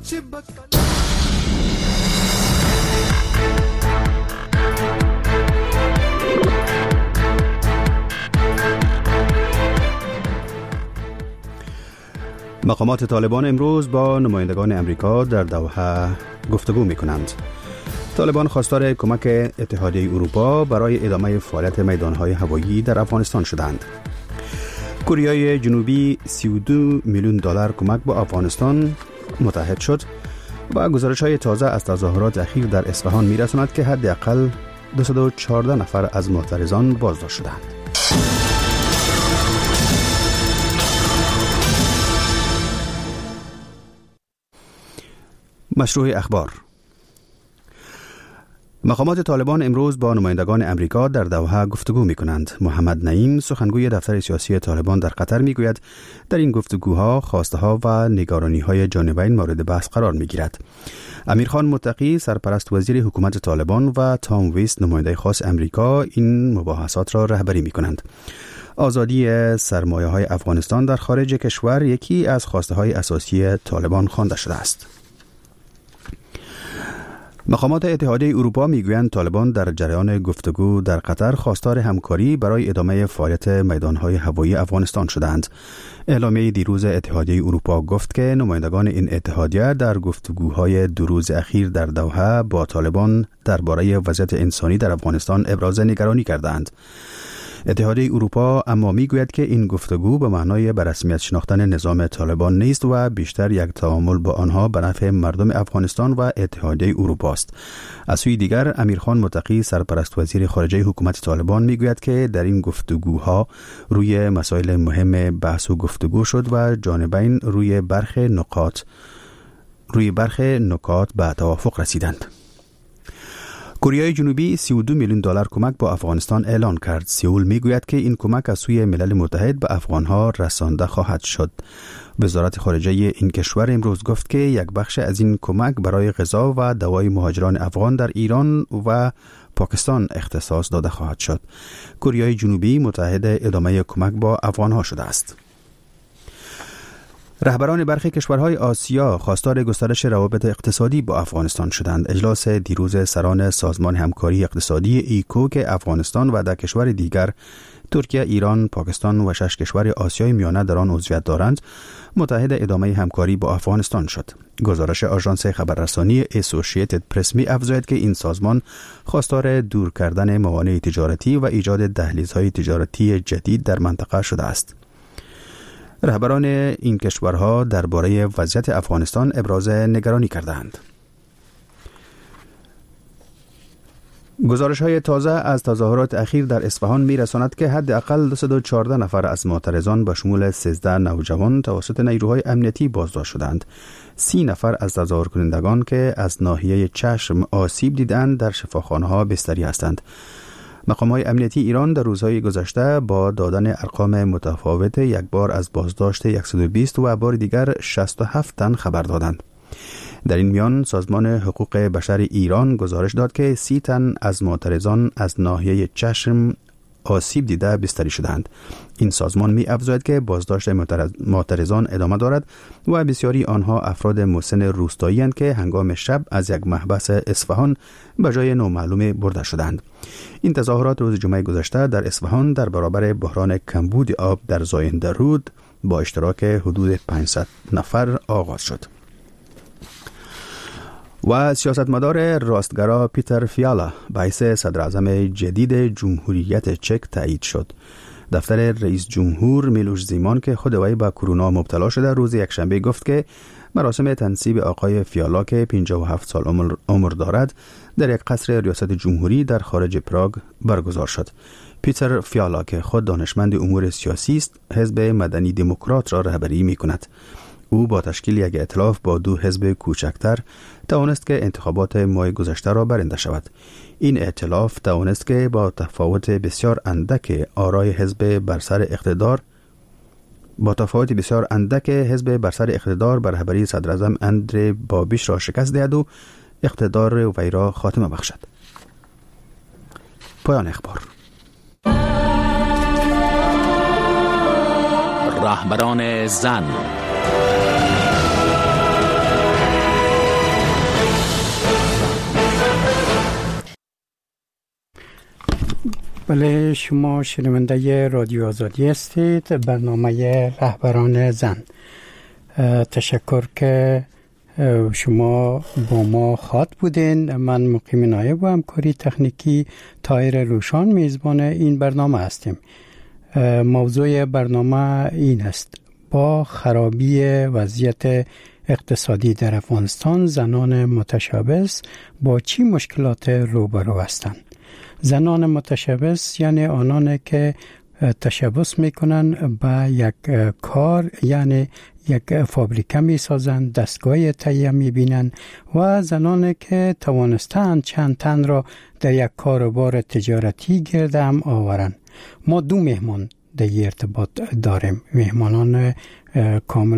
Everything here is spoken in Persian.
مقامات طالبان امروز با نمایندگان امریکا در دوحه گفتگو می‌کنند. طالبان خواستار کمک اتحادیه اروپا برای ادامه فعالیت میدان‌های هوایی در افغانستان شدند. کره جنوبی 32 میلیون دلار کمک با افغانستان متحد شد و گزارش‌های تازه از تظاهرات اخیر در اصفهان می‌رساند که حداقل 214 نفر از معترضان بازداشت شدند. مشروع اخبار. مقامات طالبان امروز با نمایندگان امریکا در دوحه گفتگو می کنند. محمد نعیم سخنگوی دفتر سیاسی طالبان در قطر می گوید در این گفتگوها خواسته ها و نگرانی های جانبین مورد بحث قرار می گیرد. امیرخان متقی سرپرست وزیر حکومت طالبان و تام ویست نماینده خاص امریکا این مباحثات را رهبری می کنند. آزادی سرمایه های افغانستان در خارج کشور یکی از خواسته های اساسی طالبان خوانده شده است. مقامات اتحادیه اروپا میگویند طالبان در جریان گفتگو در قطر خواستار همکاری برای ادامه فعالیت میدانهای هوایی افغانستان شدند. اعلامیه دیروز اتحادیه اروپا گفت که نمایندگان این اتحادیه در گفتگوهای 2 روز اخیر در دوحه با طالبان درباره وضعیت انسانی در افغانستان ابراز نگرانی کردند. اتحادیه اروپا اما میگوید که این گفتگو به معنای به رسمیت شناختن نظام طالبان نیست و بیشتر یک تعامل با آنها به نفع مردم افغانستان و اتحادیه اروپا است. از سوی دیگر امیرخان متقی سرپرست وزیر خارجه حکومت طالبان میگوید که در این گفتگوها روی مسائل مهم بحث و گفتگو شد و جانبین روی برخی نکات به توافق رسیدند. کره جنوبی 32 میلیون دلار کمک با افغانستان اعلان کرد. سئول میگوید که این کمک از سوی ملل متحد به افغانها رسانده خواهد شد. وزارت خارجه این کشور امروز گفت که یک بخش از این کمک برای غذا و دوای مهاجران افغان در ایران و پاکستان اختصاص داده خواهد شد. کره جنوبی متحد ادامه کمک با افغانها شده است. رهبران برخی کشورهای آسیا خواستار گسترش روابط اقتصادی با افغانستان شدند. اجلاس دیروز سران سازمان همکاری اقتصادی ایکو که افغانستان و 10 کشور دیگر ترکیه، ایران، پاکستان و 6 کشور آسیای میانه در آن عضویت دارند متحد ادامه همکاری با افغانستان شد. گزارش آژانس خبررسانی اسوسییتد پرس می افزاید که این سازمان خواستار دور کردن موانع تجارتی و ایجاد دهلیزهای تجارتی جدید در منطقه شده است. رهبران این کشورها درباره وضعیت افغانستان ابراز نگرانی کردند. گزارش‌های تازه از تظاهرات اخیر در اصفهان می‌رساند که حداقل 214 نفر از معترضان به شمول 13 نوجوان توسط نیروهای امنیتی بازداشت شدند. 30 نفر از تظاهر کنندگان که از ناحیه چشم آسیب دیدند در شفاخانه‌ها بستری هستند. مقام‌های امنیتی ایران در روزهای گذشته با دادن ارقام متفاوت یک بار از بازداشت 120 و بار دیگر 67 تن خبر دادند. در این میان سازمان حقوق بشر ایران گزارش داد که 30 تن از معترضان از ناحیه چشم آسیب دیده بستری شدند. این سازمان می افزاید که بازداشت معترضان ادامه دارد و بسیاری آنها افراد مسن روستایی اند که هنگام شب از یک محبس اصفهان به جای نامعلوم برده شدند. این تظاهرات روز جمعه گذشته در اصفهان در برابر بحران کمبود آب در زاینده رود با اشتراک حدود 500 نفر آغاز شد. و سیاستمدار راستگرا پیتر فیالا به حیث صدراعظم جدید جمهوریت چک تایید شد. دفتر رئیس جمهور میلوش زیمان که خود وی به کرونا مبتلا شده روز یکشنبه گفت که مراسم تنصیب آقای فیالا که 57 سال عمر دارد در یک قصر ریاست جمهوری در خارج پراگ برگزار شد. پیتر فیالا که خود دانشمند امور سیاسی است، حزب مدنی دموکرات را رهبری می‌کند. او با تشکیل یک ائتلاف با 2 حزب کوچکتر توانست که انتخابات ماه گذشته را برنده شود. این ائتلاف توانست که با تفاوت بسیار اندک آرای حزب بر سر اقتدار بر رهبری صدراعظم اندری بابیش را شکست دهد و اقتدار وی را خاتمه بخشد. پایان اخبار. رهبران زن. بله، شما شنونده رادیو آزادی هستید، برنامه رهبران زن. تشکر که شما با ما خاط بودین. من مقیم نایب و همکاری تکنیکی طاهر روشان میزبان این برنامه هستیم. موضوع برنامه این است: با خرابی وضعیت اقتصادی در افغانستان زنان متشبث با چی مشکلات روبرو هستند؟ زنان متشبث یعنی آنان که تشبث میکنن به یک کار، یعنی یک فابریکه میسازند، دستگاه تهیه میبینن، و زنان که توانستند چند تن را در یک کاروبار تجارتی گرد هم آورند. ما 2 مهمان در ارتباط داریم، مهمانان کامل